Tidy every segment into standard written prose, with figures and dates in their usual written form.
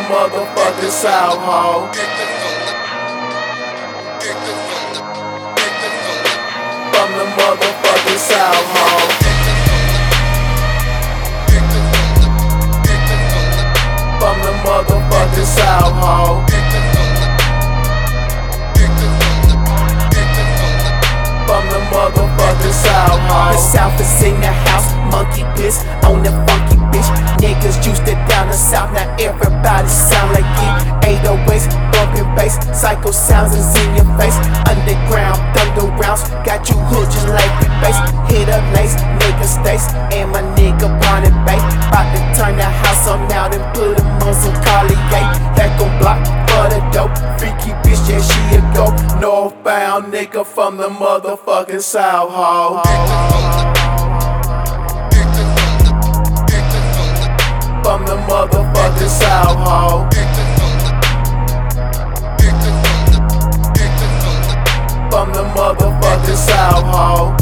motherfucking South, ho. From the motherfucking South, ho. From the motherfucking South, ho. From the motherfucking South, ho. The South is in the house, monkey piss on the funky bitch. Niggas used to down the South, now everybody sound like it. 808s, bumping bass, psycho sounds is in your face. Underground, thunder rounds, got you hood just like the bass. Hit a lace, nigga stays, and my nigga Bonnet Bay. About to turn the house on out and put him on some Carlier. Back on block for the dope, freaky bitch, yeah she a go. Northbound nigga from the motherfucking South, ho. From the motherfucking South, ho. From the motherfucking South, ho.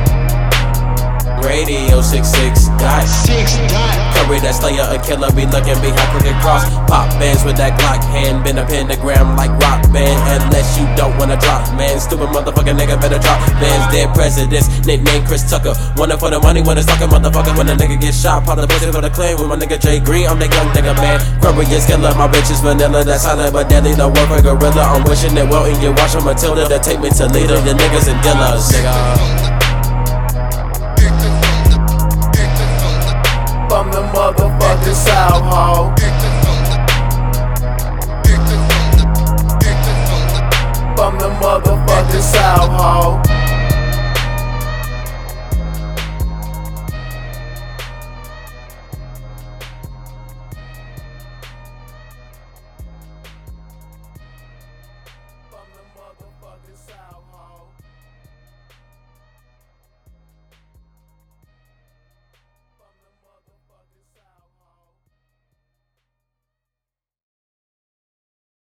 Radio 66 dot. Curry that slayer, a killer, be looking behind crooked cross. Pop bands with that Glock hand, been a pentagram like rock band. Unless you don't wanna drop, man. Stupid motherfucking nigga better drop bands. Dead presidents, nickname Chris Tucker. One for the money when it's talking motherfucker. When a nigga get shot, pop the pussy for the claim. With my nigga Jay Green, I'm that young nigga, man. Curry is killer, my bitch is vanilla. That's silent but deadly, the word for gorilla. I'm wishing it well in your watch on Matilda. That take me to leader, the niggas and dealers, nigga. From the motherfucking South, ho. From the motherfucking South, ho.